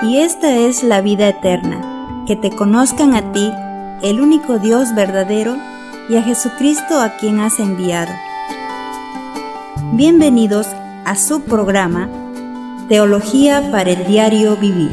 y esta es la vida eterna, que te conozcan a ti, el único Dios verdadero, y a Jesucristo a quien has enviado. Bienvenidos a su programa, Teología para el Diario Vivir.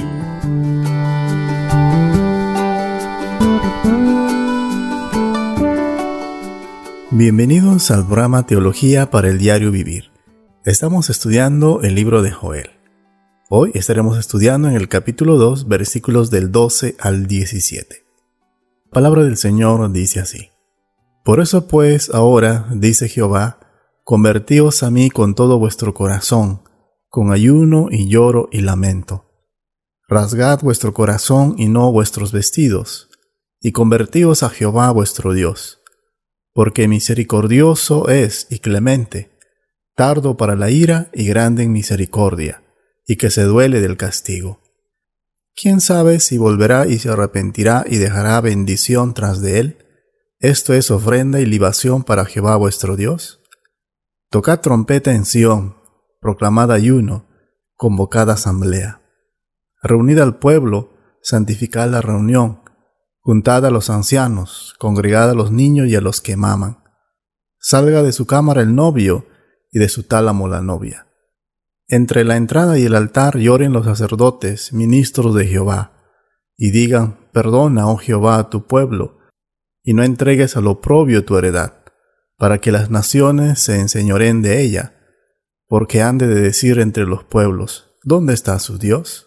Bienvenidos al programa Teología para el Diario Vivir. Estamos estudiando el libro de Joel. Hoy estaremos estudiando en el capítulo 2, versículos del 12 al 17. La palabra del Señor dice así: Por eso pues ahora, dice Jehová, convertíos a mí con todo vuestro corazón, con ayuno y lloro y lamento. Rasgad vuestro corazón y no vuestros vestidos, y convertíos a Jehová vuestro Dios. Porque misericordioso es y clemente, tardo para la ira y grande en misericordia, y que se duele del castigo. ¿Quién sabe si volverá y se arrepentirá y dejará bendición tras de él? Esto es ofrenda y libación para Jehová vuestro Dios. Tocad trompeta en Sión, proclamad ayuno, convocad asamblea. Reunid al pueblo, santificad la reunión, juntad a los ancianos, congregad a los niños y a los que maman. Salga de su cámara el novio y de su tálamo la novia. Entre la entrada y el altar lloren los sacerdotes, ministros de Jehová, y digan: Perdona, oh Jehová, a tu pueblo, y no entregues al oprobio tu heredad, para que las naciones se enseñoreen de ella, porque han de decir entre los pueblos: ¿Dónde está su Dios?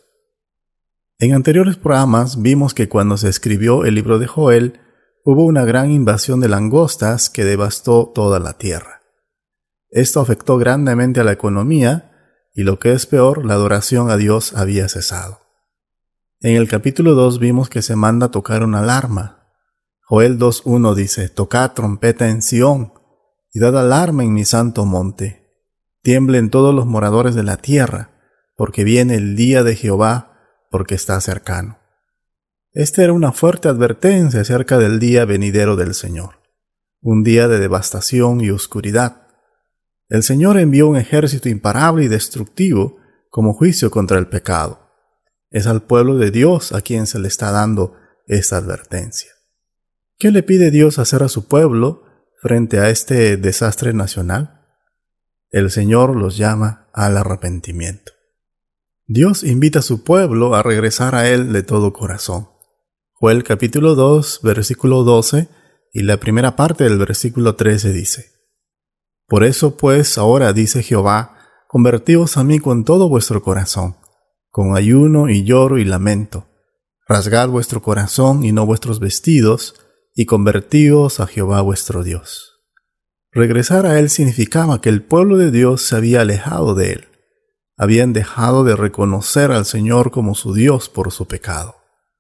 En anteriores programas vimos que cuando se escribió el libro de Joel, hubo una gran invasión de langostas que devastó toda la tierra. Esto afectó grandemente a la economía, y lo que es peor, la adoración a Dios había cesado. En el capítulo 2 vimos que se manda tocar una alarma. Joel 2:1 dice: Tocad trompeta en Sión, y dad alarma en mi santo monte. Tiemblen todos los moradores de la tierra, porque viene el día de Jehová, porque está cercano. Esta era una fuerte advertencia acerca del día venidero del Señor, un día de devastación y oscuridad. El Señor envió un ejército imparable y destructivo como juicio contra el pecado. Es al pueblo de Dios a quien se le está dando esta advertencia. ¿Qué le pide Dios hacer a su pueblo frente a este desastre nacional? El Señor los llama al arrepentimiento. Dios invita a su pueblo a regresar a Él de todo corazón. Joel capítulo 2, versículo 12 y la primera parte del versículo 13 dice: Por eso pues ahora, dice Jehová, convertíos a mí con todo vuestro corazón, con ayuno y lloro y lamento. Rasgad vuestro corazón y no vuestros vestidos, y convertíos a Jehová vuestro Dios. Regresar a Él significaba que el pueblo de Dios se había alejado de Él. Habían dejado de reconocer al Señor como su Dios por su pecado.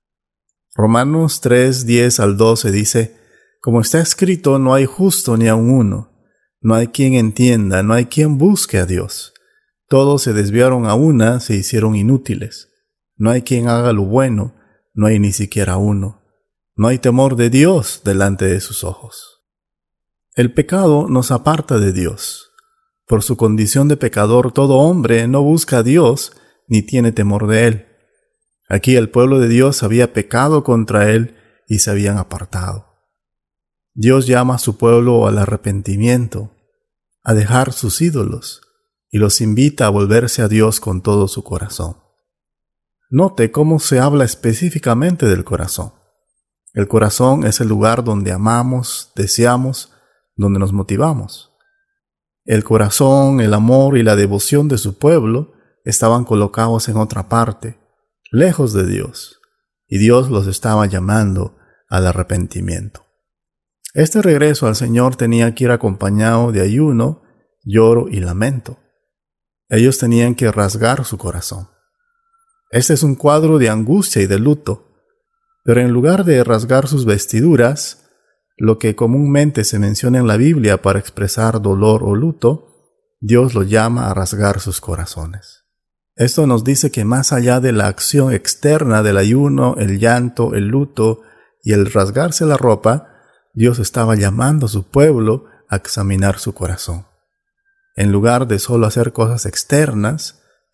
Romanos 3, 10 al 12 dice: Como está escrito, no hay justo ni aun uno. No hay quien entienda, no hay quien busque a Dios. Todos se desviaron a una, se hicieron inútiles. No hay quien haga lo bueno, no hay ni siquiera uno. No hay temor de Dios delante de sus ojos. El pecado nos aparta de Dios. Por su condición de pecador, todo hombre no busca a Dios ni tiene temor de Él. Aquí el pueblo de Dios había pecado contra Él y se habían apartado. Dios llama a su pueblo al arrepentimiento, a dejar sus ídolos, y los invita a volverse a Dios con todo su corazón. Note cómo se habla específicamente del corazón. El corazón es el lugar donde amamos, deseamos, donde nos motivamos. El corazón, el amor y la devoción de su pueblo estaban colocados en otra parte, lejos de Dios, y Dios los estaba llamando al arrepentimiento. Este regreso al Señor tenía que ir acompañado de ayuno, lloro y lamento. Ellos tenían que rasgar su corazón. Este es un cuadro de angustia y de luto, pero en lugar de rasgar sus vestiduras, lo que comúnmente se menciona en la Biblia para expresar dolor o luto, Dios lo llama a rasgar sus corazones. Esto nos dice que más allá de la acción externa del ayuno, el llanto, el luto y el rasgarse la ropa, Dios estaba llamando a su pueblo a examinar su corazón. En lugar de solo hacer cosas externas,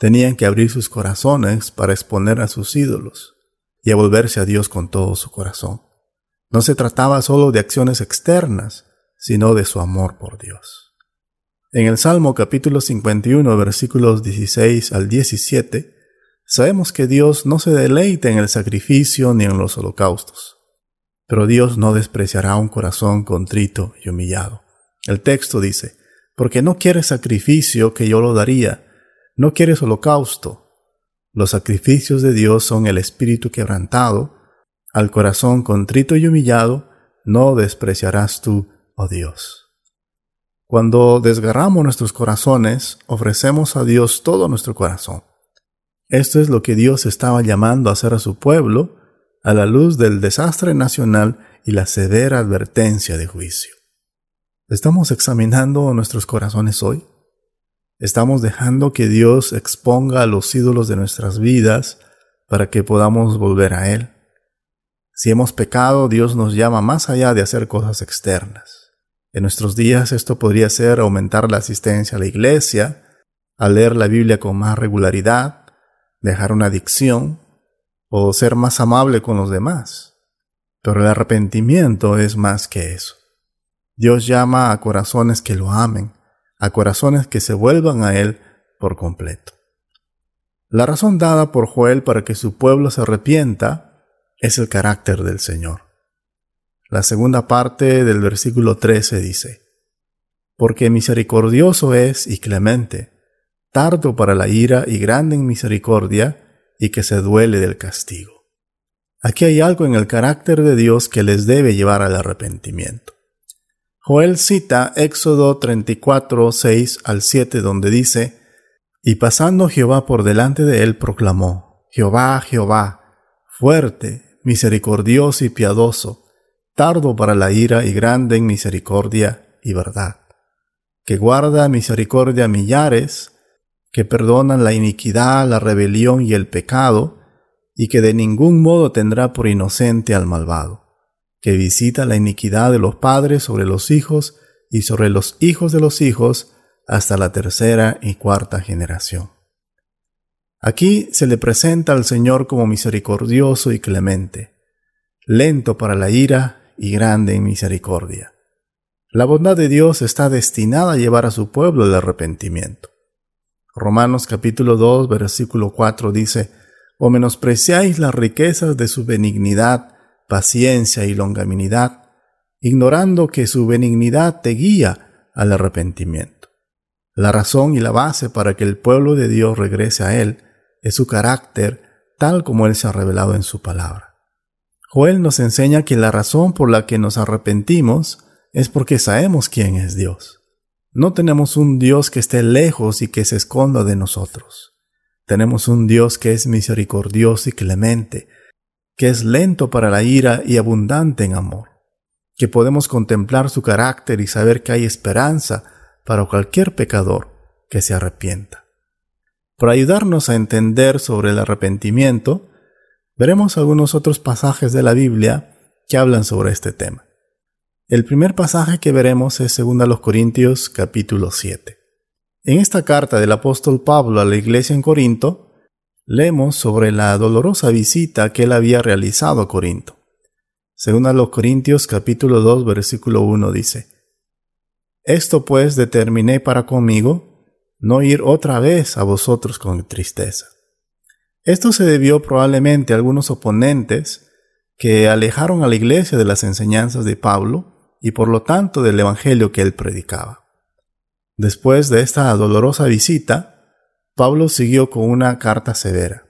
tenían que abrir sus corazones para exponer a sus ídolos y a volverse a Dios con todo su corazón. No se trataba solo de acciones externas, sino de su amor por Dios. En el Salmo capítulo 51, versículos 16 al 17, sabemos que Dios no se deleita en el sacrificio ni en los holocaustos, pero Dios no despreciará un corazón contrito y humillado. El texto dice: porque no quieres sacrificio, que yo lo daría, no quieres holocausto. Los sacrificios de Dios son el espíritu quebrantado, al corazón contrito y humillado no despreciarás tú, oh Dios. Cuando desgarramos nuestros corazones, ofrecemos a Dios todo nuestro corazón. Esto es lo que Dios estaba llamando a hacer a su pueblo a la luz del desastre nacional y la severa advertencia de juicio. ¿Estamos examinando nuestros corazones hoy? ¿Estamos dejando que Dios exponga a los ídolos de nuestras vidas para que podamos volver a Él? Si hemos pecado, Dios nos llama más allá de hacer cosas externas. En nuestros días esto podría ser aumentar la asistencia a la iglesia, a leer la Biblia con más regularidad, dejar una adicción o ser más amable con los demás. Pero el arrepentimiento es más que eso. Dios llama a corazones que lo amen, a corazones que se vuelvan a Él por completo. La razón dada por Joel para que su pueblo se arrepienta es el carácter del Señor. La segunda parte del versículo 13 dice: porque misericordioso es y clemente, tardo para la ira y grande en misericordia, y que se duele del castigo. Aquí hay algo en el carácter de Dios que les debe llevar al arrepentimiento. Joel cita Éxodo 34, 6 al 7, donde dice: y pasando Jehová por delante de él proclamó: Jehová, Jehová, fuerte, misericordioso y piadoso, tardo para la ira y grande en misericordia y verdad, que guarda misericordia a millares, que perdonan la iniquidad, la rebelión y el pecado, y que de ningún modo tendrá por inocente al malvado, que visita la iniquidad de los padres sobre los hijos y sobre los hijos de los hijos hasta la tercera y cuarta generación. Aquí se le presenta al Señor como misericordioso y clemente, lento para la ira y grande en misericordia. La bondad de Dios está destinada a llevar a su pueblo al arrepentimiento. Romanos capítulo 2, versículo 4 dice: o menospreciáis las riquezas de su benignidad, paciencia y longanimidad, ignorando que su benignidad te guía al arrepentimiento. La razón y la base para que el pueblo de Dios regrese a Él es su carácter, tal como Él se ha revelado en su palabra. Joel nos enseña que la razón por la que nos arrepentimos es porque sabemos quién es Dios. No tenemos un Dios que esté lejos y que se esconda de nosotros. Tenemos un Dios que es misericordioso y clemente, que es lento para la ira y abundante en amor, que podemos contemplar su carácter y saber que hay esperanza para cualquier pecador que se arrepienta. Para ayudarnos a entender sobre el arrepentimiento, veremos algunos otros pasajes de la Biblia que hablan sobre este tema. El primer pasaje que veremos es 2 Corintios capítulo 7. En esta carta del apóstol Pablo a la iglesia en Corinto, leemos sobre la dolorosa visita que él había realizado a Corinto. 2 Corintios capítulo 2 versículo 1 dice: esto pues determiné para conmigo, no ir otra vez a vosotros con tristeza. Esto se debió probablemente a algunos oponentes que alejaron a la iglesia de las enseñanzas de Pablo y por lo tanto del evangelio que él predicaba. Después de esta dolorosa visita, Pablo siguió con una carta severa.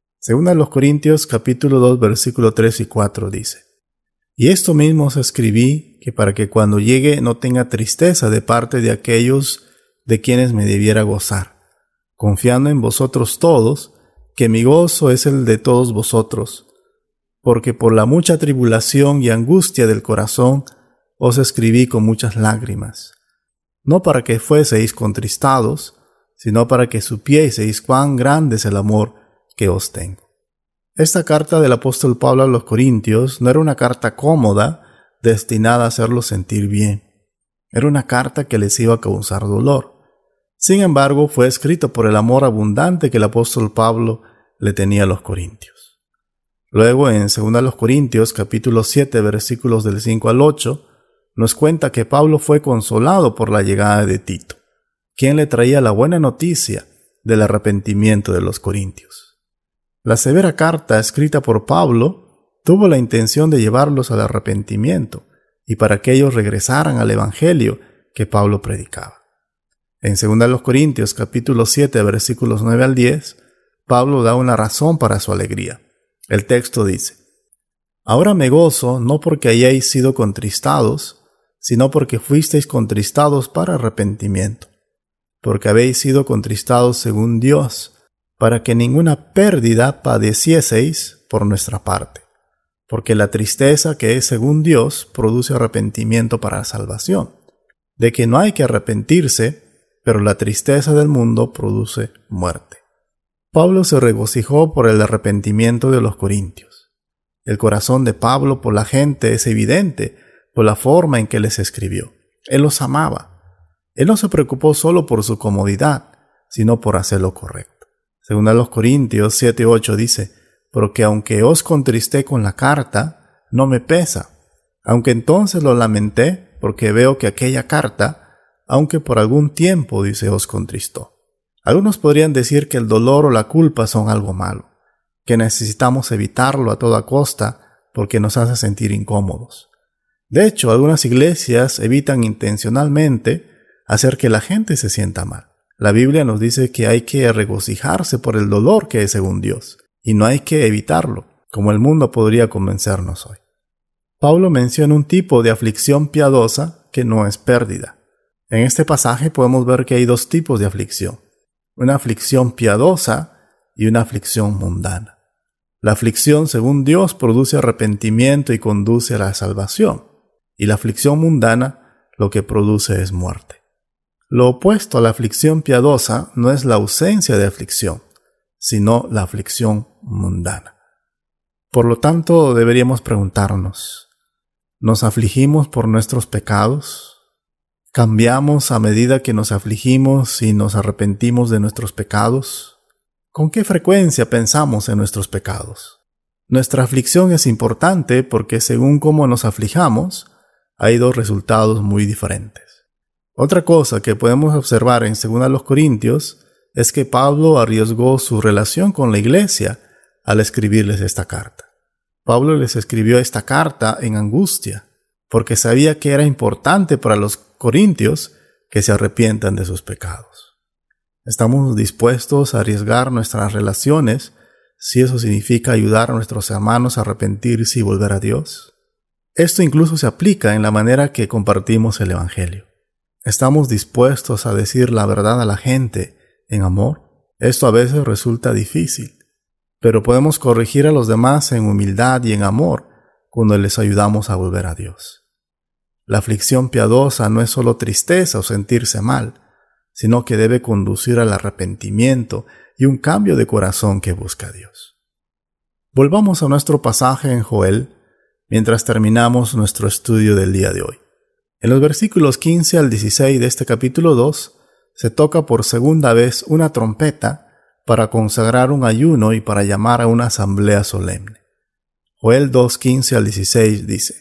2 Corintios capítulo 2 versículo 3 y 4 dice: y esto mismo os escribí, que para que cuando llegue no tenga tristeza de parte de aquellos de quienes me debiera gozar, confiando en vosotros todos, que mi gozo es el de todos vosotros, porque por la mucha tribulación y angustia del corazón os escribí con muchas lágrimas, no para que fueseis contristados, sino para que supieseis cuán grande es el amor que os tengo. Esta carta del apóstol Pablo a los Corintios no era una carta cómoda destinada a hacerlos sentir bien. Era una carta que les iba a causar dolor. Sin embargo, fue escrito por el amor abundante que el apóstol Pablo le tenía a los corintios. Luego, en 2 Corintios capítulo 7, versículos del 5 al 8, nos cuenta que Pablo fue consolado por la llegada de Tito, quien le traía la buena noticia del arrepentimiento de los corintios. La severa carta escrita por Pablo tuvo la intención de llevarlos al arrepentimiento y para que ellos regresaran al evangelio que Pablo predicaba. En 2 Corintios capítulo 7, versículos 9 al 10, Pablo da una razón para su alegría. El texto dice: Ahora me gozo no porque hayáis sido contristados, sino porque fuisteis contristados para arrepentimiento, porque habéis sido contristados según Dios, para que ninguna pérdida padecieseis por nuestra parte, porque la tristeza que es según Dios produce arrepentimiento para salvación, de que no hay que arrepentirse, pero la tristeza del mundo produce muerte. Pablo se regocijó por el arrepentimiento de los corintios. El corazón de Pablo por la gente es evidente por la forma en que les escribió. Él los amaba. Él no se preocupó solo por su comodidad, sino por hacer lo correcto. Según a los Corintios 7:8 dice: Porque aunque os contristé con la carta, no me pesa, aunque entonces lo lamenté, porque veo que aquella carta, aunque por algún tiempo, dice, os contristó. Algunos podrían decir que el dolor o la culpa son algo malo, que necesitamos evitarlo a toda costa porque nos hace sentir incómodos. De hecho, algunas iglesias evitan intencionalmente hacer que la gente se sienta mal. La Biblia nos dice que hay que regocijarse por el dolor que es según Dios, y no hay que evitarlo, como el mundo podría convencernos hoy. Pablo menciona un tipo de aflicción piadosa que no es pérdida. En este pasaje podemos ver que hay dos tipos de aflicción: una aflicción piadosa y una aflicción mundana. La aflicción según Dios produce arrepentimiento y conduce a la salvación, y la aflicción mundana lo que produce es muerte. Lo opuesto a la aflicción piadosa no es la ausencia de aflicción, sino la aflicción mundana. Por lo tanto, deberíamos preguntarnos: ¿nos afligimos por nuestros pecados? ¿Cambiamos a medida que nos afligimos y nos arrepentimos de nuestros pecados? ¿Con qué frecuencia pensamos en nuestros pecados? Nuestra aflicción es importante porque según cómo nos aflijamos, hay dos resultados muy diferentes. Otra cosa que podemos observar en 2 Corintios es que Pablo arriesgó su relación con la iglesia al escribirles esta carta. Pablo les escribió esta carta en angustia, porque sabía que era importante para los corintios que se arrepientan de sus pecados. ¿Estamos dispuestos a arriesgar nuestras relaciones si eso significa ayudar a nuestros hermanos a arrepentirse y volver a Dios? Esto incluso se aplica en la manera que compartimos el Evangelio. ¿Estamos dispuestos a decir la verdad a la gente en amor? Esto a veces resulta difícil, pero podemos corregir a los demás en humildad y en amor cuando les ayudamos a volver a Dios. La aflicción piadosa no es solo tristeza o sentirse mal, sino que debe conducir al arrepentimiento y un cambio de corazón que busca a Dios. Volvamos a nuestro pasaje en Joel mientras terminamos nuestro estudio del día de hoy. En los versículos 15 al 16 de este capítulo 2 se toca por segunda vez una trompeta para consagrar un ayuno y para llamar a una asamblea solemne. Joel 2, 15 al 16 dice: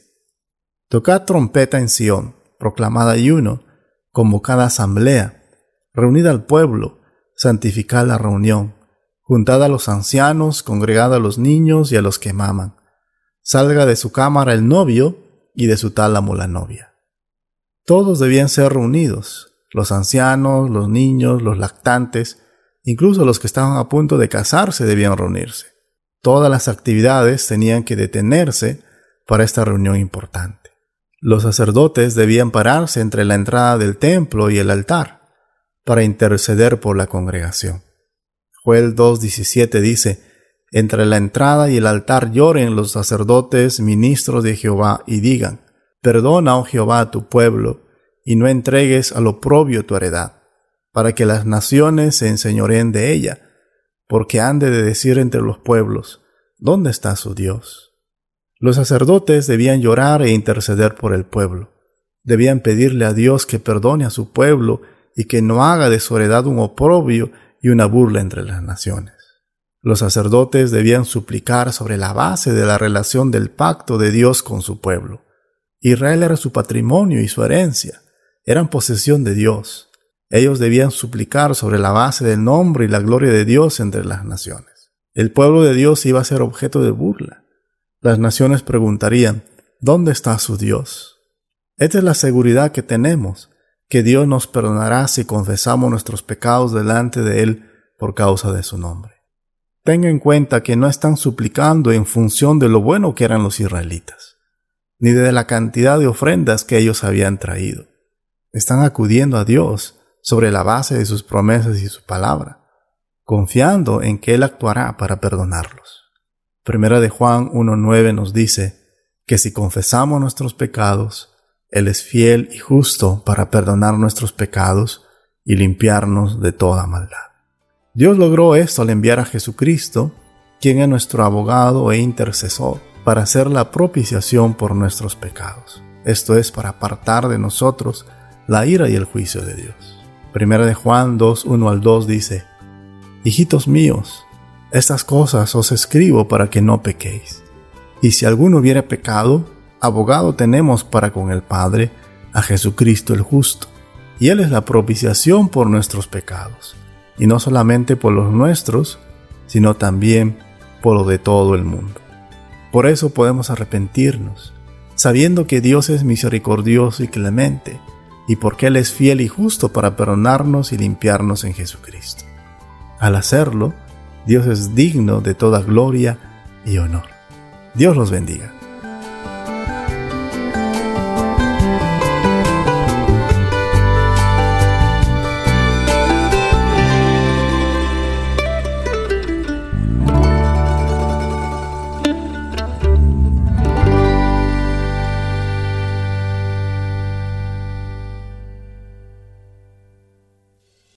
Tocad trompeta en Sión, proclamad ayuno, convocad asamblea, reunid al pueblo, santificad la reunión, juntad a los ancianos, congregad a los niños y a los que maman. Salga de su cámara el novio y de su tálamo la novia. Todos debían ser reunidos, los ancianos, los niños, los lactantes, incluso los que estaban a punto de casarse debían reunirse. Todas las actividades tenían que detenerse para esta reunión importante. Los sacerdotes debían pararse entre la entrada del templo y el altar para interceder por la congregación. Joel 2:17 dice: Entre la entrada y el altar lloren los sacerdotes, ministros de Jehová, y digan: Perdona, oh Jehová, a tu pueblo, y no entregues al oprobio tu heredad, para que las naciones se enseñoreen de ella, porque han de decir entre los pueblos: ¿dónde está su Dios? Los sacerdotes debían llorar e interceder por el pueblo. Debían pedirle a Dios que perdone a su pueblo y que no haga de su heredad un oprobio y una burla entre las naciones. Los sacerdotes debían suplicar sobre la base de la relación del pacto de Dios con su pueblo. Israel era su patrimonio y su herencia, eran posesión de Dios. Ellos debían suplicar sobre la base del nombre y la gloria de Dios entre las naciones. El pueblo de Dios iba a ser objeto de burla. Las naciones preguntarían, ¿dónde está su Dios? Esta es la seguridad que tenemos, que Dios nos perdonará si confesamos nuestros pecados delante de Él por causa de su nombre. Tenga en cuenta que no están suplicando en función de lo bueno que eran los israelitas, ni de la cantidad de ofrendas que ellos habían traído. Están acudiendo a Dios sobre la base de sus promesas y su palabra, confiando en que Él actuará para perdonarlos. Primera de Juan 1:9 nos dice que si confesamos nuestros pecados, Él es fiel y justo para perdonar nuestros pecados y limpiarnos de toda maldad. Dios logró esto al enviar a Jesucristo, quien es nuestro abogado e intercesor, para hacer la propiciación por nuestros pecados. Esto es para apartar de nosotros la ira y el juicio de Dios. Primera de Juan 2:1-2 dice, Hijitos míos, estas cosas os escribo para que no pequéis. Y si alguno hubiere pecado, abogado tenemos para con el Padre, a Jesucristo el justo. Y Él es la propiciación por nuestros pecados, y no solamente por los nuestros, sino también por los de todo el mundo. Por eso podemos arrepentirnos, sabiendo que Dios es misericordioso y clemente, y porque Él es fiel y justo para perdonarnos y limpiarnos en Jesucristo. Al hacerlo, Dios es digno de toda gloria y honor. Dios los bendiga.